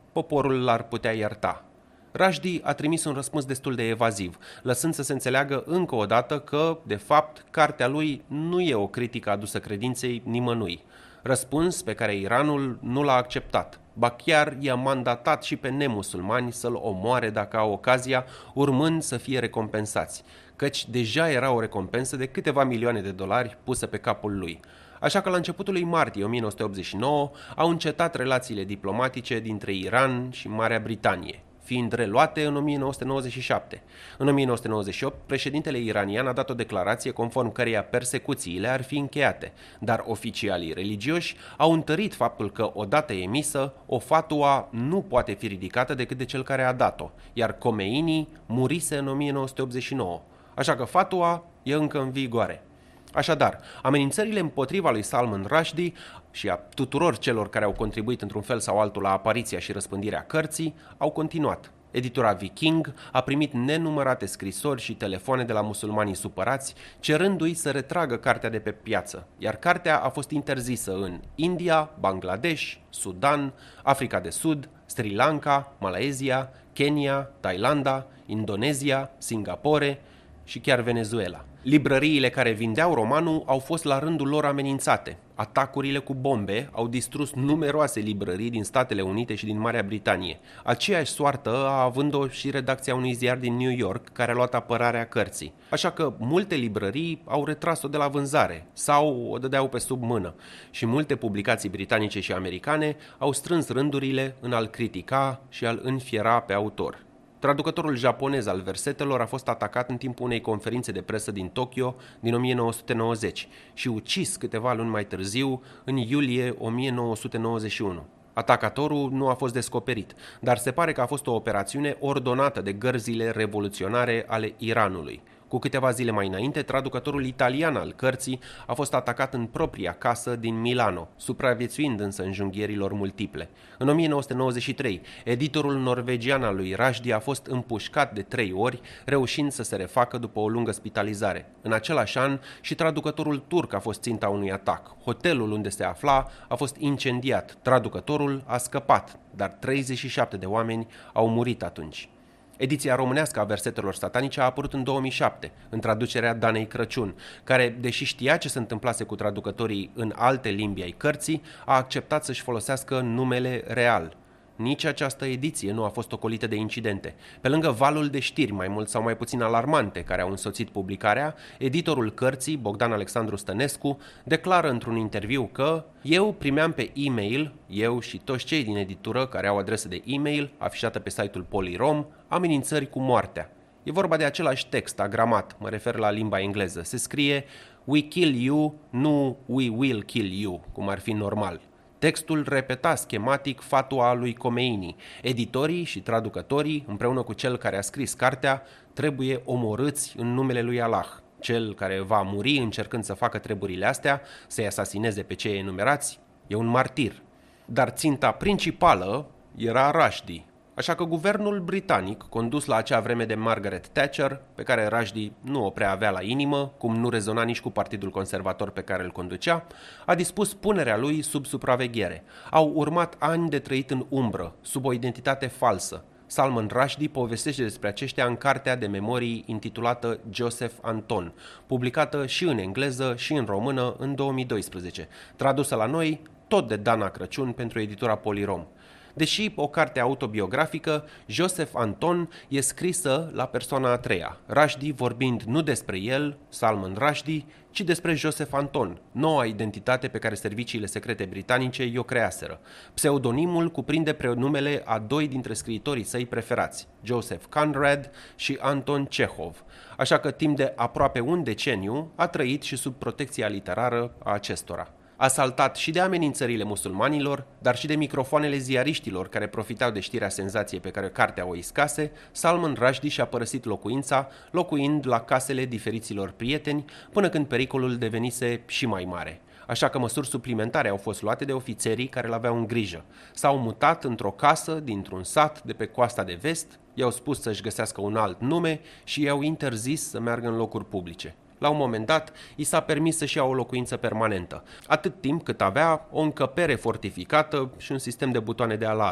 poporul l-ar putea ierta. Rushdie a trimis un răspuns destul de evaziv, lăsând să se înțeleagă încă o dată că, de fapt, cartea lui nu e o critică adusă credinței nimănui. Răspuns pe care Iranul nu l-a acceptat, ba chiar i-a mandatat și pe nemusulmani să-l omoare dacă au ocazia, urmând să fie recompensați, căci deja era o recompensă de câteva milioane de dolari pusă pe capul lui. Așa că la începutul lui martie o mie nouă sute optzeci și nouă au încetat relațiile diplomatice dintre Iran și Marea Britanie, fiind reluate în o mie nouă sute nouăzeci și șapte. În o mie nouă sute nouăzeci și opt, președintele iranian a dat o declarație conform căreia persecuțiile ar fi încheiate, dar oficialii religioși au întărit faptul că, odată emisă, o fatua nu poate fi ridicată decât de cel care a dat-o, iar Khomeini murise în o mie nouă sute optzeci și nouă, așa că fatua e încă în vigoare. Așadar, amenințările împotriva lui Salman Rushdie și a tuturor celor care au contribuit într-un fel sau altul la apariția și răspândirea cărții au continuat. Editura Viking a primit nenumărate scrisori și telefoane de la musulmanii supărați, cerându-i să retragă cartea de pe piață, iar cartea a fost interzisă în India, Bangladesh, Sudan, Africa de Sud, Sri Lanka, Malaezia, Kenya, Thailanda, Indonezia, Singapore și chiar Venezuela. Librăriile care vindeau romanul au fost la rândul lor amenințate. Atacurile cu bombe au distrus numeroase librării din Statele Unite și din Marea Britanie. Aceeași soartă a având-o și redacția unui ziar din New York care a luat apărarea cărții. Așa că multe librării au retras-o de la vânzare sau o dădeau pe sub mână și multe publicații britanice și americane au strâns rândurile în a-l critica și a-l înfiera pe autor. Traducătorul japonez al versetelor a fost atacat în timpul unei conferințe de presă din Tokyo din o mie nouă sute nouăzeci și ucis câteva luni mai târziu, în iulie o mie nouă sute nouăzeci și unu. Atacatorul nu a fost descoperit, dar se pare că a fost o operațiune ordonată de gărzile revoluționare ale Iranului. Cu câteva zile mai înainte, traducătorul italian al cărții a fost atacat în propria casă din Milano, supraviețuind însă înjunghierilor multiple. În o mie nouă sute nouăzeci și trei, editorul norvegian al lui Rushdie a fost împușcat de trei ori, reușind să se refacă după o lungă spitalizare. În același an, și traducătorul turc a fost ținta unui atac. Hotelul unde se afla a fost incendiat. Traducătorul a scăpat, dar treizeci și șapte de oameni au murit atunci. Ediția românească a versetelor satanice a apărut în două mii șapte, în traducerea Danei Crăciun, care, deși știa ce se întâmplase cu traducătorii în alte limbi ai cărții, a acceptat să-și folosească numele real. Nici această ediție nu a fost ocolită de incidente. Pe lângă valul de știri mai mult sau mai puțin alarmante care au însoțit publicarea, editorul cărții, Bogdan Alexandru Stănescu, declară într-un interviu că eu primeam pe e-mail, eu și toți cei din editură care au adresă de e-mail afișată pe site-ul Polyrom, amenințări cu moartea. E vorba de același text agramat, mă refer la limba engleză. Se scrie "We kill you", nu "We will kill you", cum ar fi normal. Textul repeta schematic fatua lui Khomeini. Editorii și traducătorii, împreună cu cel care a scris cartea, trebuie omorâți în numele lui Allah. Cel care va muri încercând să facă treburile astea, să-i asasineze pe cei enumerați, e un martir. Dar ținta principală era Rushdie. Așa că guvernul britanic, condus la acea vreme de Margaret Thatcher, pe care Rushdie nu o prea avea la inimă, cum nu rezona nici cu partidul conservator pe care îl conducea, a dispus punerea lui sub supraveghere. Au urmat ani de trăit în umbră, sub o identitate falsă. Salman Rushdie povestește despre aceștia în cartea de memorii intitulată Joseph Anton, publicată și în engleză și în română în două mii doisprezece, tradusă la noi tot de Dana Crăciun pentru editura Polyrom. Deși o carte autobiografică, Joseph Anton e scrisă la persoana a treia, Rushdie vorbind nu despre el, Salman Rushdie, ci despre Joseph Anton, noua identitate pe care serviciile secrete britanice i-o creaseră. Pseudonimul cuprinde prenumele a doi dintre scriitorii săi preferați, Joseph Conrad și Anton Chekhov, așa că timp de aproape un deceniu a trăit și sub protecția literară a acestora. Asaltat și de amenințările musulmanilor, dar și de microfoanele ziariștilor care profitau de știrea senzației pe care cartea o iscase, Salman Rushdie și-a părăsit locuința, locuind la casele diferiților prieteni, până când pericolul devenise și mai mare. Așa că măsuri suplimentare au fost luate de ofițerii care l-aveau în grijă. S-au mutat într-o casă dintr-un sat de pe coasta de vest, i-au spus să-și găsească un alt nume și i-au interzis să meargă în locuri publice. La un moment dat, i s-a permis să-și ia o locuință permanentă, atât timp cât avea o încăpere fortificată și un sistem de butoane de alarmă.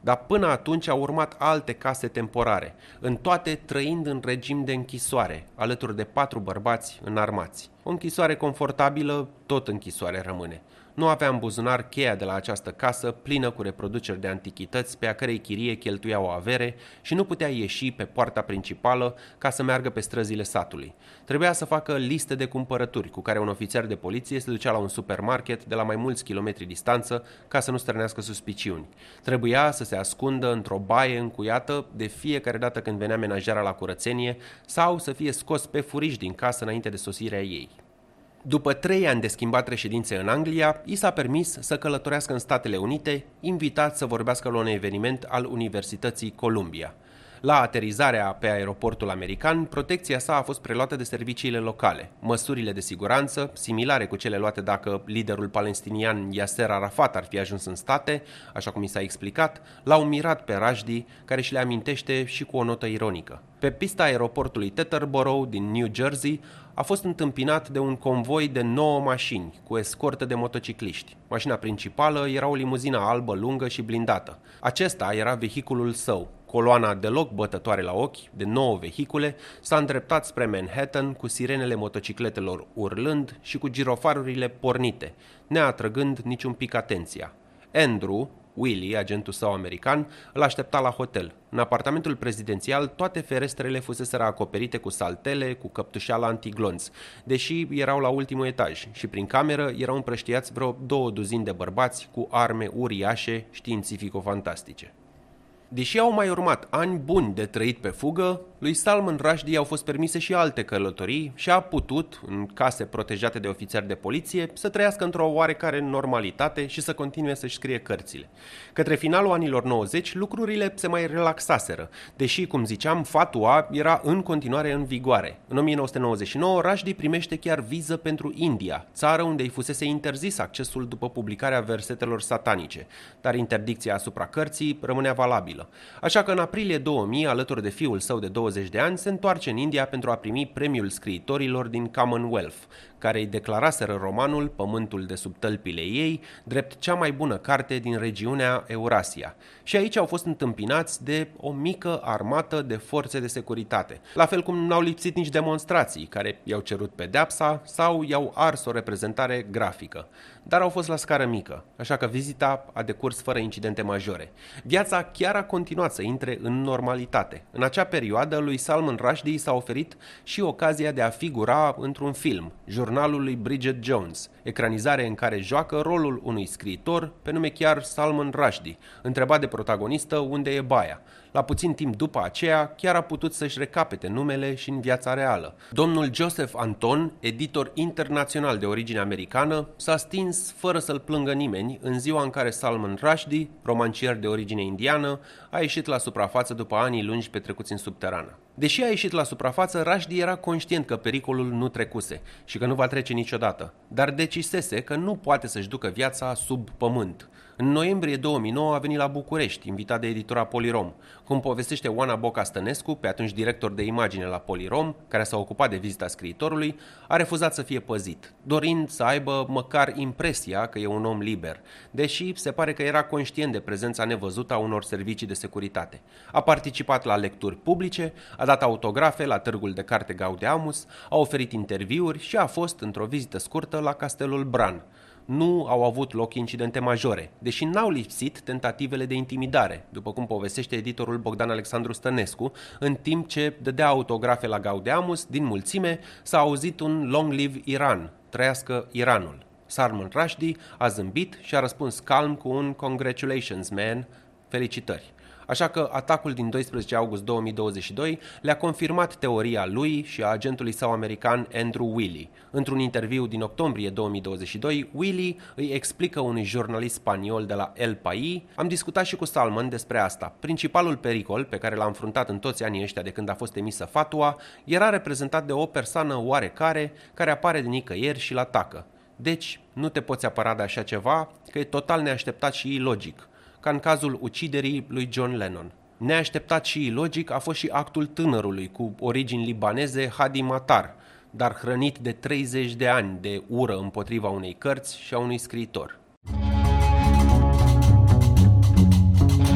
dar până atunci au urmat alte case temporare, în toate trăind în regim de închisoare, alături de patru bărbați înarmați. O închisoare confortabilă, tot închisoare rămâne. Nu avea în buzunar cheia de la această casă plină cu reproduceri de antichități pe a cărei chirie cheltuia o avere și nu putea ieși pe poarta principală ca să meargă pe străzile satului. Trebuia să facă liste de cumpărături cu care un ofițer de poliție se ducea la un supermarket de la mai mulți kilometri distanță ca să nu stârnească suspiciuni. Trebuia să se ascundă într-o baie încuiată de fiecare dată când venea menajera la curățenie sau să fie scos pe furiș din casă înainte de sosirea ei. După trei ani de schimbat reședințe în Anglia, i s-a permis să călătorească în Statele Unite, invitat să vorbească la un eveniment al Universității Columbia. La aterizarea pe aeroportul american, protecția sa a fost preluată de serviciile locale. Măsurile de siguranță, similare cu cele luate dacă liderul palestinian Yasser Arafat ar fi ajuns în state, așa cum i s-a explicat, l-au mirat pe Rushdie, care și le amintește și cu o notă ironică. Pe pista aeroportului Teterboro din New Jersey a fost întâmpinat de un convoi de nouă mașini cu escortă de motocicliști. Mașina principală era o limuzină albă lungă și blindată. Acesta era vehiculul său. Coloana deloc bătătoare la ochi, de nouă vehicule, s-a îndreptat spre Manhattan cu sirenele motocicletelor urlând și cu girofarurile pornite, neatrăgând niciun pic atenția. Andrew, Willie, agentul său american, îl aștepta la hotel. În apartamentul prezidențial, toate ferestrele fuseseră acoperite cu saltele, cu căptușeală antiglonț, deși erau la ultimul etaj și prin cameră erau împrăștiați vreo două duzini de bărbați cu arme uriașe științifico-fantastice. Deși au mai urmat ani buni de trăit pe fugă, lui Salman Rushdie au fost permise și alte călătorii și a putut, în case protejate de ofițeri de poliție, să trăiască într-o oarecare normalitate și să continue să-și scrie cărțile. Către finalul anilor nouăzeci, lucrurile se mai relaxaseră, deși, cum ziceam, fatua era în continuare în vigoare. În o mie nouă sute nouăzeci și nouă, Rushdie primește chiar viză pentru India, țară unde îi fusese interzis accesul după publicarea versetelor satanice, dar interdicția asupra cărții rămânea valabilă. Așa că în aprilie două mii, alături de fiul său de douăzeci de ani, se întoarce în India pentru a primi premiul scriitorilor din Commonwealth, care îi declaraseră romanul Pământul de sub tălpile ei drept cea mai bună carte din regiunea Eurasia. Și aici au fost întâmpinați de o mică armată de forțe de securitate, la fel cum n-au lipsit nici demonstrații care i-au cerut pedeapsa sau i-au ars o reprezentare grafică. Dar au fost la scară mică, așa că vizita a decurs fără incidente majore. Viața chiar a continuat să intre în normalitate. În acea perioadă, lui Salman Rushdie s-a oferit și ocazia de a figura într-un film, Jurnalul lui Bridget Jones, ecranizare în care joacă rolul unui scriitor pe nume chiar Salman Rushdie, întrebat de protagonistă unde e baia. La puțin timp după aceea, chiar a putut să-și recapete numele și în viața reală. Domnul Joseph Anton, editor internațional de origine americană, s-a stins fără să-l plângă nimeni în ziua în care Salman Rushdie, romancier de origine indiană, a ieșit la suprafață după anii lungi petrecuți în subterană. Deși a ieșit la suprafață, Rushdie era conștient că pericolul nu trecuse și că nu va trece niciodată, dar decisese că nu poate să-și ducă viața sub pământ. În noiembrie două mii nouă a venit la București, invitat de editura Polirom. Cum povestește Oana Boca Stănescu, pe atunci director de imagine la Polirom, care s-a ocupat de vizita scriitorului, a refuzat să fie păzit, dorind să aibă măcar impresia că e un om liber, deși se pare că era conștient de prezența nevăzută a unor servicii de securitate. A participat la lecturi publice, a dat autografe la târgul de carte Gaudeamus, a oferit interviuri și a fost, într-o vizită scurtă, la Castelul Bran. Nu au avut loc incidente majore, deși n-au lipsit tentativele de intimidare, după cum povestește editorul Bogdan Alexandru Stănescu, în timp ce dădea autografe la Gaudeamus, din mulțime s-a auzit un Long Live Iran, trăiască Iranul. Salman Rushdie a zâmbit și a răspuns calm cu un Congratulations, man, felicitări. Așa că atacul din doisprezece august două mii douăzeci și doi le-a confirmat teoria lui și a agentului său american Andrew Willey. Într-un interviu din octombrie două mii douăzeci și doi, Willey îi explică unui jurnalist spaniol de la El País: am discutat și cu Salman despre asta. Principalul pericol pe care l-a înfruntat în toți anii ăștia de când a fost emisă fatua era reprezentat de o persoană oarecare care apare de nicăieri și-l atacă. Deci nu te poți apăra de așa ceva, că e total neașteptat și ilogic, ca în cazul uciderii lui John Lennon. Neașteptat și ilogic a fost și actul tânărului cu origini libaneze Hadi Matar, dar hrănit de treizeci de ani de ură împotriva unei cărți și a unui scriitor.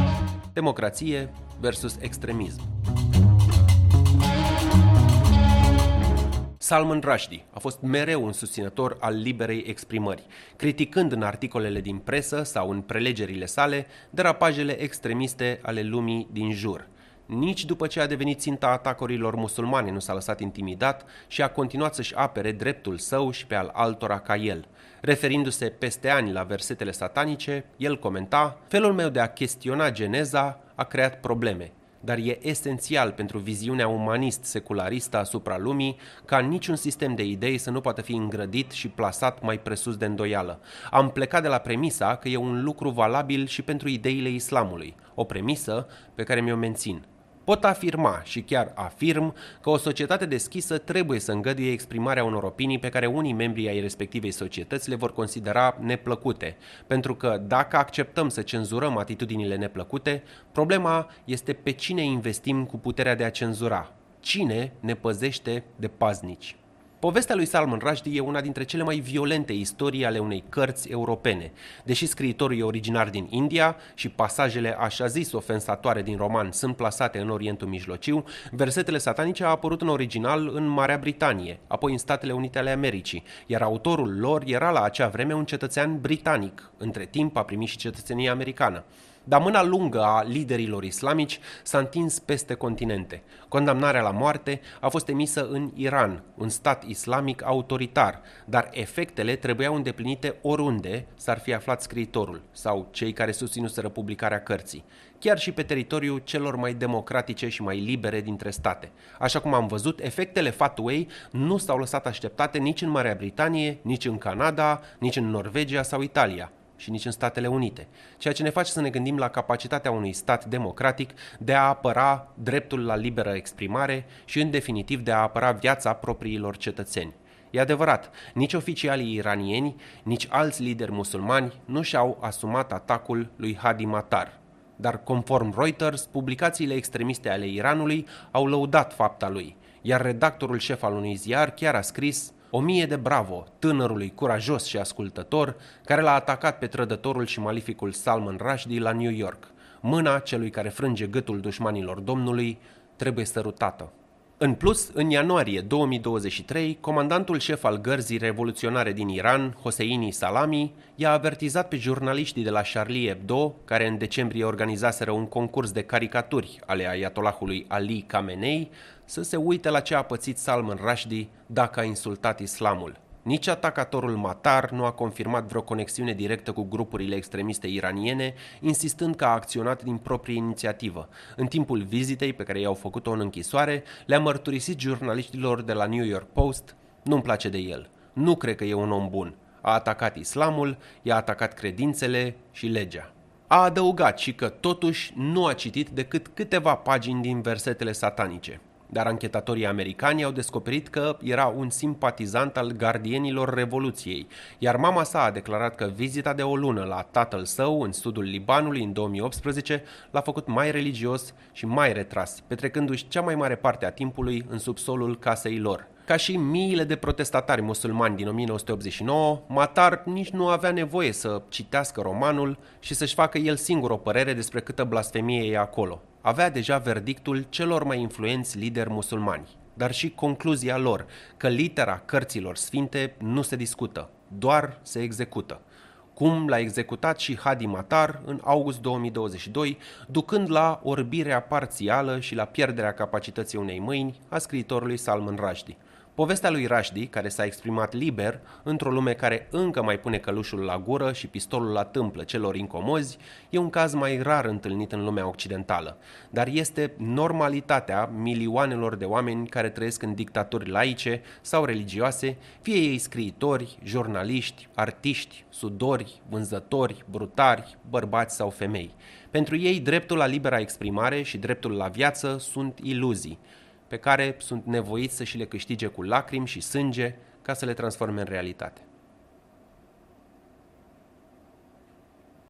Democrație versus extremism. Salman Rushdie a fost mereu un susținător al liberei exprimări, criticând în articolele din presă sau în prelegerile sale derapajele extremiste ale lumii din jur. Nici după ce a devenit ținta atacurilor musulmane nu s-a lăsat intimidat și a continuat să-și apere dreptul său și pe al altora ca el. Referindu-se peste ani la versetele satanice, el comenta: "Felul meu de a chestiona geneza a creat probleme, dar e esențial pentru viziunea umanist-secularistă asupra lumii ca niciun sistem de idei să nu poată fi îngrădit și plasat mai presus de îndoială. Am plecat de la premisa că e un lucru valabil și pentru ideile islamului, o premisă pe care mi-o mențin. Pot afirma și chiar afirm că o societate deschisă trebuie să îngăduie exprimarea unor opinii pe care unii membri ai respectivei societăți le vor considera neplăcute, pentru că dacă acceptăm să cenzurăm atitudinile neplăcute, problema este pe cine investim cu puterea de a cenzura, cine ne păzește de paznici." Povestea lui Salman Rushdie e una dintre cele mai violente istorii ale unei cărți europene. Deși scriitorul e originar din India și pasajele așa zis ofensatoare din roman sunt plasate în Orientul Mijlociu, versetele satanice au apărut în original în Marea Britanie, apoi în Statele Unite ale Americii, iar autorul lor era la acea vreme un cetățean britanic. Între timp a primit și cetățenia americană. Dar mâna lungă a liderilor islamici s-a întins peste continente. Condamnarea la moarte a fost emisă în Iran, un stat islamic autoritar, dar efectele trebuiau îndeplinite oriunde s-ar fi aflat scriitorul sau cei care susținuseră publicarea cărții, chiar și pe teritoriul celor mai democratice și mai libere dintre state. Așa cum am văzut, efectele fatuei nu s-au lăsat așteptate nici în Marea Britanie, nici în Canada, nici în Norvegia sau Italia și nici în Statele Unite, ceea ce ne face să ne gândim la capacitatea unui stat democratic de a apăra dreptul la liberă exprimare și, în definitiv, de a apăra viața propriilor cetățeni. E adevărat, nici oficialii iranieni, nici alți lideri musulmani nu și-au asumat atacul lui Hadi Matar. Dar, conform Reuters, publicațiile extremiste ale Iranului au lăudat fapta lui, iar redactorul șef al unui ziar chiar a scris: "O mie de bravo tânărului curajos și ascultător care l-a atacat pe trădătorul și maleficul Salman Rushdie la New York. Mâna celui care frânge gâtul dușmanilor Domnului trebuie sărutată." În plus, în ianuarie două mii douăzeci și trei, comandantul șef al gărzii revoluționare din Iran, Hosseini Salami, i-a avertizat pe jurnaliștii de la Charlie Hebdo, care în decembrie organizaseră un concurs de caricaturi ale ayatollahului Ali Khamenei, să se uite la ce a pățit Salman Rushdie dacă a insultat islamul. Nici atacatorul Matar nu a confirmat vreo conexiune directă cu grupurile extremiste iraniene, insistând că a acționat din proprie inițiativă. În timpul vizitei pe care i-au făcut-o în închisoare, le-a mărturisit jurnaliștilor de la New York Post: "Nu-mi place de el, nu cred că e un om bun. A atacat islamul, i-a atacat credințele și legea." A adăugat și că totuși nu a citit decât câteva pagini din versetele satanice. Dar anchetatorii americani au descoperit că era un simpatizant al gardienilor Revoluției, iar mama sa a declarat că vizita de o lună la tatăl său în sudul Libanului în două mii optsprezece l-a făcut mai religios și mai retras, petrecându-și cea mai mare parte a timpului în subsolul casei lor. Ca și miile de protestatari musulmani din o mie nouă sute optzeci și nouă, Matar nici nu avea nevoie să citească romanul și să-și facă el singur o părere despre câtă blasfemie e acolo. Avea deja verdictul celor mai influenți lideri musulmani, dar și concluzia lor că litera cărților sfinte nu se discută, doar se execută. Cum l-a executat și Hadi Matar în august două mii douăzeci și doi, ducând la orbirea parțială și la pierderea capacității unei mâini a scriitorului Salman Rushdie. Povestea lui Rushdie, care s-a exprimat liber într-o lume care încă mai pune călușul la gură și pistolul la tâmplă celor incomozi, e un caz mai rar întâlnit în lumea occidentală, dar este normalitatea milioanelor de oameni care trăiesc în dictaturi laice sau religioase, fie ei scriitori, jurnaliști, artiști, sudori, vânzători, brutari, bărbați sau femei. Pentru ei, dreptul la libera exprimare și dreptul la viață sunt iluzii, pe care sunt nevoiți să și le câștige cu lacrimi și sânge ca să le transforme în realitate.